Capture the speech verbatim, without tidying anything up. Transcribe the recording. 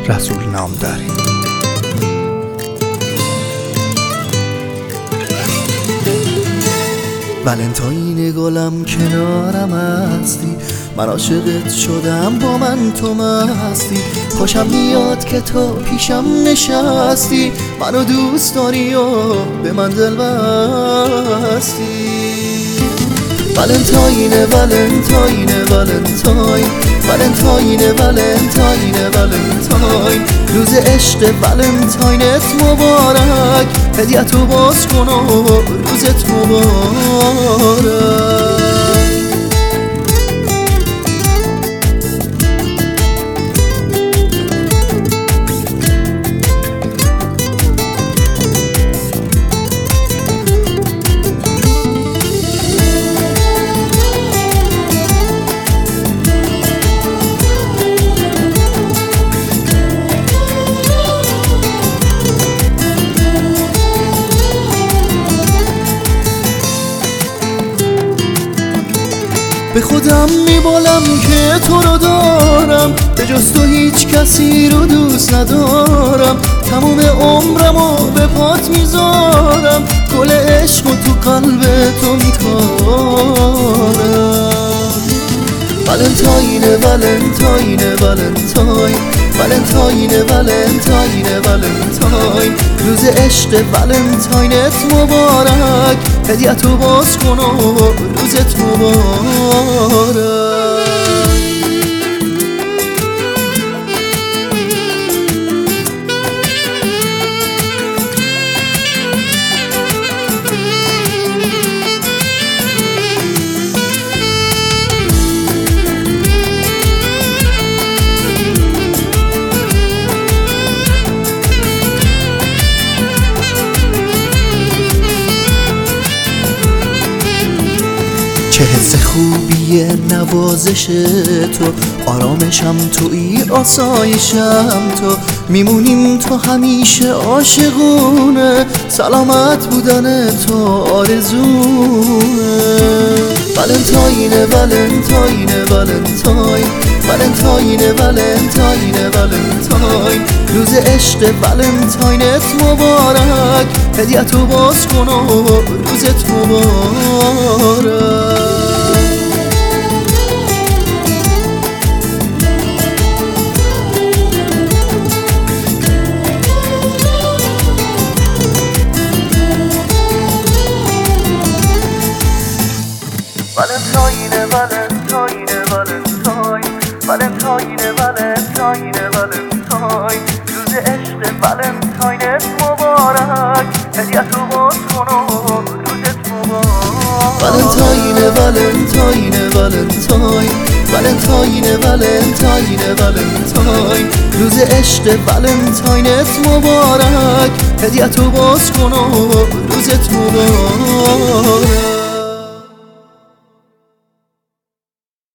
رسول نامداری. ولنتاین گلم کنارم هستی، من عاشقت شدم با من تو مستی. خوشم میاد که تو پیشم نشستی، منو دوست داری و به من دل بستی. ولنتاین ولنتاین ولنتاین ولنتاین ولنتاین ولنتاین روز عشق ولنتاینت مبارک، هدیه‌تو باز کن و روزت مبارک. به خودم میبالم که تو رو دارم، به جز تو هیچ کسی رو دوست ندارم. تموم عمرمو به پات میذارم، گل عشقو تو قلب تو میکارم. ولنتاین ولنتاین ولنتاین ولنتاین ولنتاین ولنتاین روز عشق ولنتاینت مبارک، هدیه‌تو باز کن و روزت مبارک. چه حس خوبیه نوازش تو، آرامشم تویی آسایشم تو. میمونیم تو همیشه عاشقونه، سلامت بودن تو آرزونه. ولنتاین ولنتاین ولنتاین ولنتاین ولنتاین ولنتاین روز عشق ولنتاینت مبارک، هدیه‌تو باز کن و روزت مبارک. Valentine, Valentine, Valentine Valentine, Valentine, Valentine روز عشق ولنتاینت مبارک، هدیه‌تو باز کن و روزت مبارک. Valentine, Valentine, Valentine Valentine, Valentine, Valentine روز عشق ولنتاینت مبارک، هدیه‌تو باز کن و روزت مبارک.